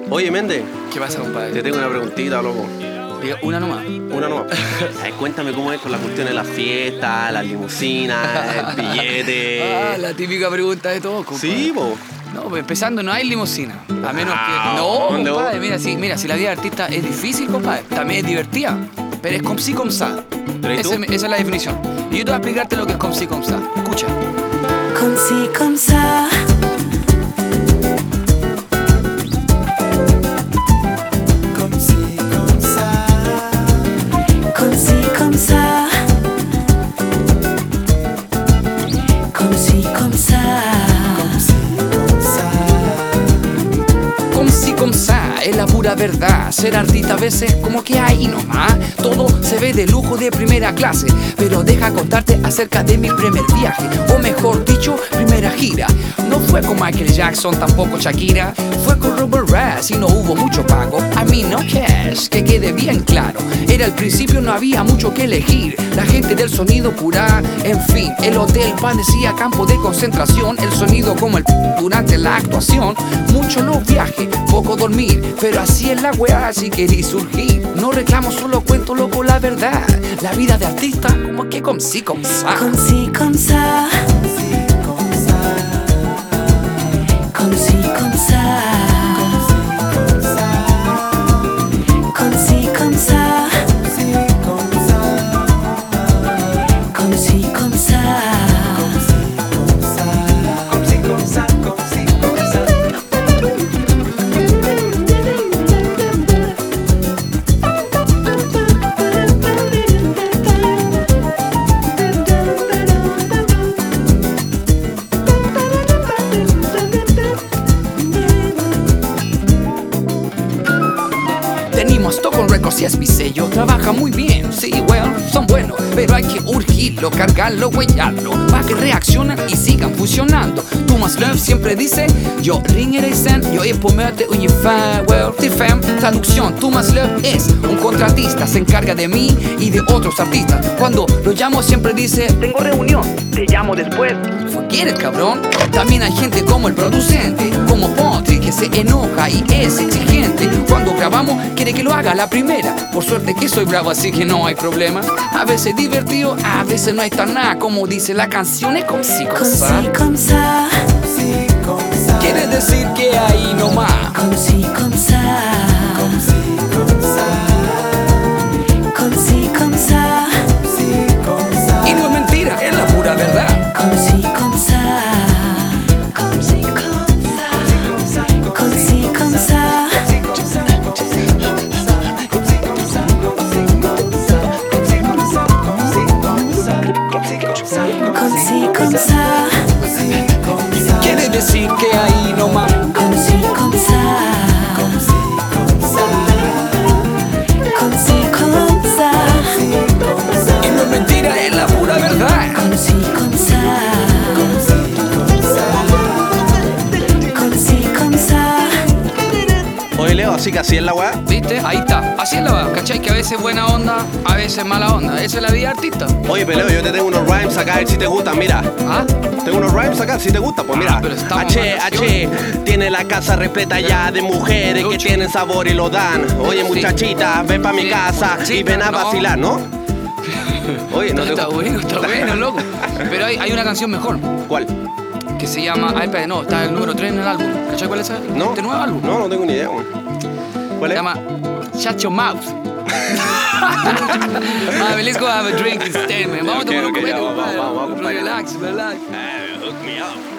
Oye, Méndez, ¿Qué pasa, te compadre? tengo una preguntita, loco. Diga una nomás. Una nomás. Ay, cuéntame cómo es con la cuestión de las fiestas, las limusinas, el billete. La típica pregunta de todos, compadre. Sí, po. No, pues empezando no hay limusina. A menos Ah, que... No, ¿dónde vos? compadre, mira, si la vida de artista es difícil, compadre, también es divertida. Pero es comme si comme ça. ¿Pero y tú? Esa es la definición. Y yo te voy a explicarte lo que es comme si comme ça. Escucha. Comme ci, comme ça. Comme ci, comme ça. Comme ci, comme ça. Comme ci, comme ça. Comme si comme ça, es la pura verdad. Ser artista a veces como que ahí nomás. Todo se ve de lujo de primera clase. Pero deja contarte acerca de mi primer viaje. O mejor dicho, primera gira. No fue con Michael Jackson, tampoco Shakira. Fue con Robert Rass y no hubo mucho pago. A mí no cash, que quede bien claro. Era el principio, no había mucho que elegir. La gente del sonido pura, en fin. El hotel parecía campo de concentración. El sonido como el durante la actuación. Mucho los viajes, poco dormir. Pero así es la weá si querís surgir. No reclamo, solo cuento loco la verdad. La vida de artista como que comme si comme ça. Comme ci, comme ça. Comme ci, comme ça. Comme ci, comme ça. Comme ci, comme ça. Tenemos Stockholm Records y es mi sello. Trabaja muy bien, sí, well, son buenos. Pero hay que urgirlo, cargarlo, huellarlo para que reaccionen y sigan funcionando. Thomas Löv siempre dice: yo ringer dig sen, jag är på möte ungefär, well, till 5. Traducción: Thomas Löv es un contratista, se encarga de mí y de otros artistas. Cuando lo llamo siempre dice: tengo reunión, te llamo después. Forget it, cabrón. También hay gente como el producente, como Potri, que se enoja y es exigente. Cuando grabamos quiere que lo haga la primera. Por suerte que soy bravo, así que no hay problema. A veces divertido, a veces no hay tan nada. Como dice la canción, es como si Comme ci, comme ça. quiere decir que ahí nomás. Comme ci, comme ça. Comme ci, comme ça. Y no es mentira, es la pura verdad. Comme ci, comme ça. Comme ci, comme ça. Comme ci, comme ça. Comme ci, comme ça. Quiere decir que ahí nomás. Comme ci, comme ça. Comme ci, comme ça. Y no es mentira, es la pura verdad. Comme ci, comme ça. Comme ci, comme ça. Oye, Leo, así que así es la weá. ¿Viste? Ahí está. Así es la verdad, ¿cachai? Que a veces buena onda, a veces mala onda. Esa es la vida de artista. Oye, Peleo, yo te tengo unos rhymes acá, a ver si te gustan, mira. ¿Ah? Tengo unos rhymes acá, si te gustan, pues mira. pero estamos H, en H, tiene la casa repleta ya de mujeres que Lucho. tienen sabor y lo dan. Oye, Sí. muchachita, ven pa' mi Sí. casa y Chica, ven a no. vacilar, ¿no? Oye, no te Está bueno, loco. Pero hay una canción mejor ¿Cuál? que se llama. Ay, espera, no, está el número 3 en el álbum. ¿Cachai cuál es ese? ¿No? Este nuevo álbum. No, no tengo ni idea, weón. ¿Cuál Se es? llama Shut Your Mouth. Let's go have a drink instead, man. Vamos a tomar un Ok, copete, ya, vamos, compadre. vamos, compadre. Relax. Hook me up.